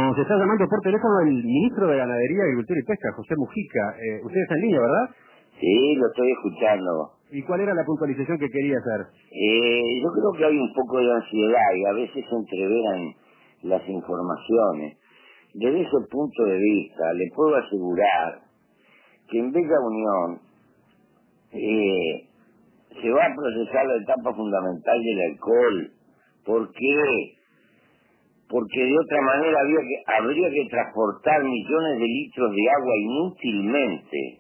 Nos está llamando por teléfono el ministro de Ganadería, Agricultura y Pesca, José Mujica. Usted está en línea, ¿verdad? Sí, lo estoy escuchando. ¿Y cuál era la puntualización que quería hacer? Yo creo que hay un poco de ansiedad y a veces se entreveran las informaciones. Desde ese punto de vista, le puedo asegurar que en Bella Unión se va a procesar la etapa fundamental del alcohol. ¿Por qué? Porque de otra manera habría que transportar millones de litros de agua inútilmente.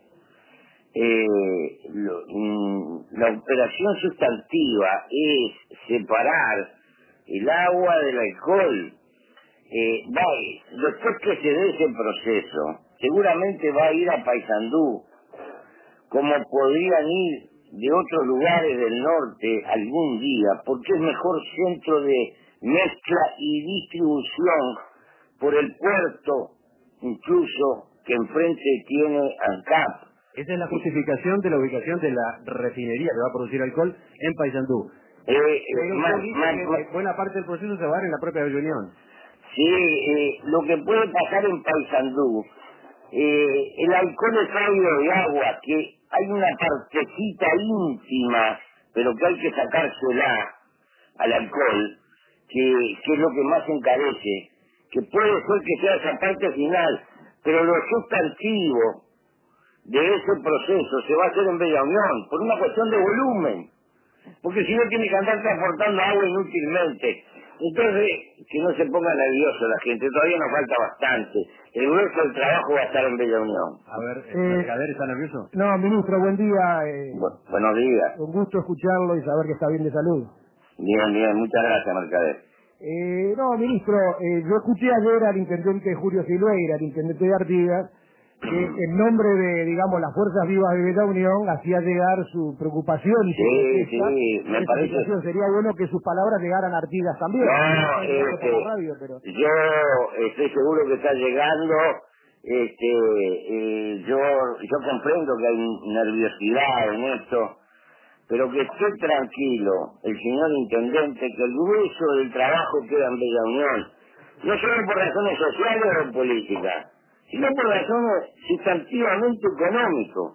La operación sustantiva es separar el agua del alcohol. Después que se dé ese proceso, seguramente va a ir a Paysandú, como podrían ir de otros lugares del norte algún día, porque es mejor centro de mezcla y distribución por el puerto, incluso que enfrente tiene ANCAP. Esa es la justificación de la ubicación de la refinería que va a producir alcohol en Paysandú. Pero usted dice que buena parte del proceso se va a dar en la propia Bella Unión. Sí, lo que puede pasar en Paysandú, el alcohol es ácido de agua, que hay una partecita ínfima, pero que hay que sacársela al alcohol, que es lo que más encarece, que puede ser que sea esa parte final, pero lo sustantivo de ese proceso se va a hacer en Bella Unión, por una cuestión de volumen, porque si no tiene que andar transportando agua inútilmente. Entonces, que no se ponga nervioso la gente, todavía nos falta bastante. El grueso del trabajo va a estar en Bella Unión. A ver, ¿el mercader está nervioso? No, ministro, buen día. Buenos días. Un gusto escucharlo y saber que está bien de salud. Bien, muchas gracias, mercader. No, ministro, yo escuché ayer al intendente Julio Silveira, al intendente de Artigas, que en nombre de, digamos, las Fuerzas Vivas de Bella Unión hacía llegar su preocupación y su protesta. Sí, me parece. Sería bueno que sus palabras llegaran a Artigas también. Yo estoy seguro que está llegando. Yo comprendo que hay nerviosidad en esto, pero que esté tranquilo el señor intendente, que el grueso del trabajo queda en Bella Unión, no solo por razones sociales o políticas, sino por razones sustantivamente económicas.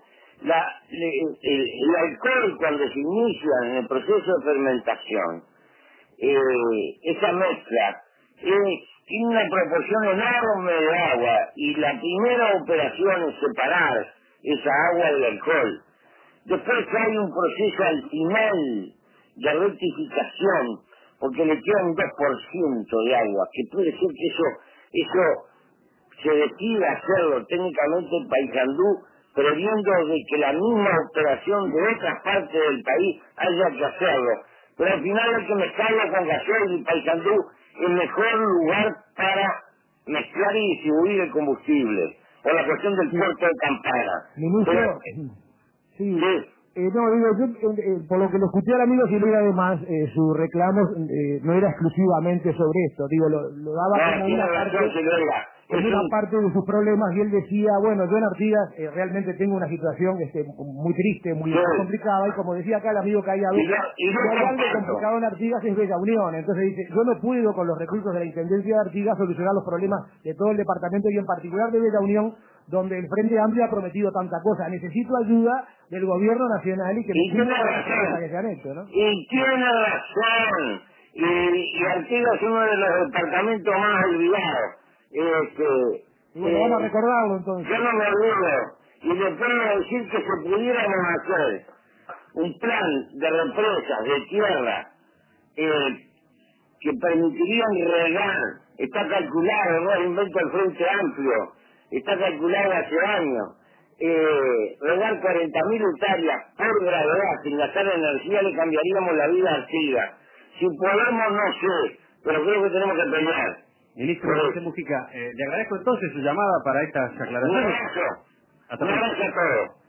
El alcohol, cuando se inicia en el proceso de fermentación, esa mezcla tiene una proporción enorme de agua, y la primera operación es separar esa agua del alcohol. Después hay un proceso al final de rectificación, porque le queda un 2% de agua, que puede ser que eso se decida hacerlo técnicamente en Paysandú, previendo de que la misma operación de otras partes del país haya que hacerlo. Pero al final hay que mezclarlo con gasoil, y Paysandú es el mejor lugar para mezclar y distribuir el combustible, por la cuestión del puerto de Campana. Ministro, sí. No, digo, yo, por lo que lo escuché al amigo Silveira, además, su reclamo no era exclusivamente sobre esto, digo, lo daba como una parte de sus problemas, y él decía, bueno, yo en Artigas realmente tengo una situación muy triste, muy complicada, y como decía acá el amigo Callado, si hay algo complicado en Artigas es Bella Unión. Entonces dice, yo no puedo con los recursos de la Intendencia de Artigas solucionar los problemas de todo el departamento, y en particular de Bella Unión, donde el Frente Amplio ha prometido tanta cosa. Necesito ayuda del gobierno nacional y que me tiene razón, que se han hecho, ¿no? Y tiene razón. Y Artigas es uno de los departamentos más olvidados. Bueno, vamos a recordarlo entonces. Yo no me olvido. Y le puedo decir que se pudiéramos hacer un plan de represas de tierra que permitirían regar. Está calculado, no es invento del Frente Amplio, está calculado hace años. Regar 40.000 hectáreas por gravedad sin gastar energía, le cambiaríamos la vida a Artigas. Si podemos, no sé, pero creo que tenemos que pelear. Ministro José Mujica, le agradezco entonces su llamada para estas aclaraciones. Un abrazo a todos.